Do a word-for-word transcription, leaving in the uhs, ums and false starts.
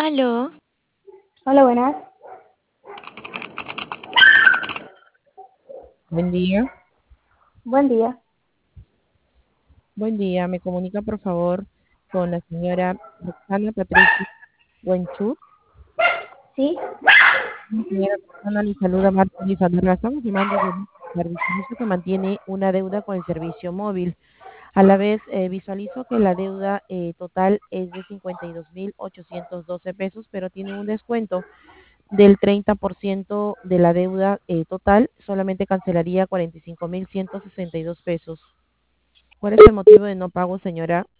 Aló, Hola, buenas. Buen día. Buen día. Buen día. Me comunica, por favor, con la señora Roxana Patricia Buenchur. ¿Sí? Señora Roxana, le saluda Marta Elizabeth. Estamos llamando de un servicio que mantiene una deuda con el servicio móvil. A la vez, eh, visualizo que la deuda eh, total es de cincuenta y dos mil ochocientos doce pesos, pero tiene un descuento del treinta por ciento de la deuda eh, total. Solamente cancelaría cuarenta y cinco mil ciento sesenta y dos pesos. ¿Cuál es el motivo de no pago, señora?